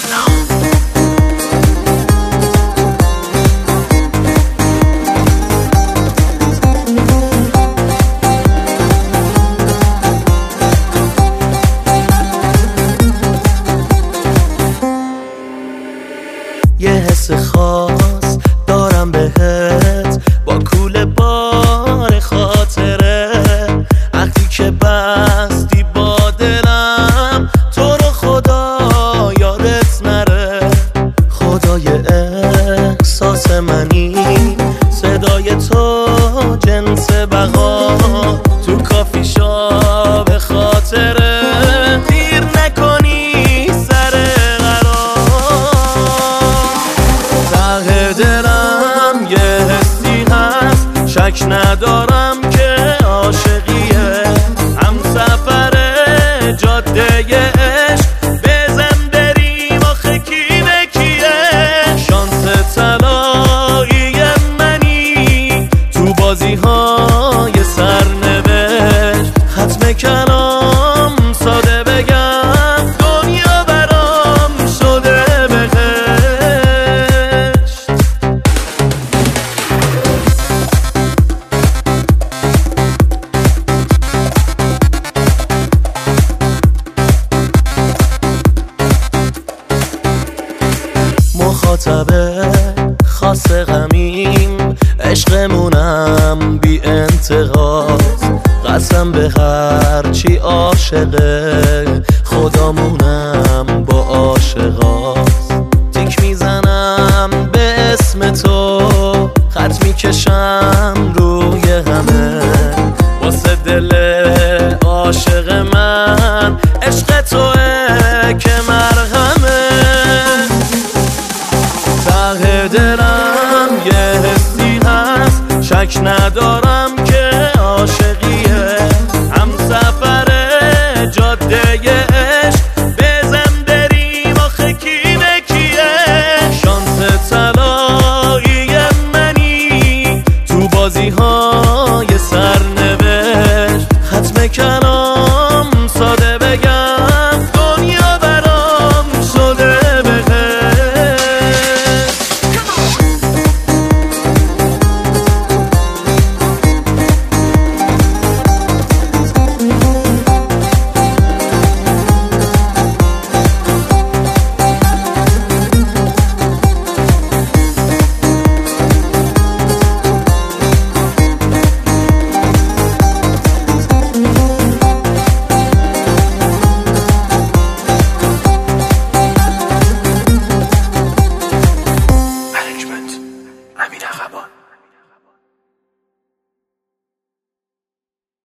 یه حس خاص دارم بهت با کوله بار خاطره، وقتی که بستی با دلم تو رو خدا یادت نره. خدای احساس منی، صدای تو جنس بقا، تو کافی شاب خاطره. دیر نکنی سر دلم یه حسی هست، شک ندارم که عاشقیه. هم سفر جاده عشق، بزن بریم آخه کی به کیه. شانس طلایی منی، تو بازی های سرنوشت. ختم کلام ساده بگم، دنیا برام شده مخاطبه خاص غمیم، عشقمونم بی انتقاد. قسم به هرچی عاشقه، خدامونم با عاشقاست. تیک میزنم به اسم تو، خط میکشم روی همه. واسه دل عاشق من، عشق توه که مرهمه. ته دلم یه حسی هست، شک ندارم که عاشقیه. هم سفر جاده عشق، بزن بریم آخه کی به کیه. شانس طلایی منی، تو بازی های سرنوشت. ختم کلام ساده بگم، دنیا برام شده امین عقبان.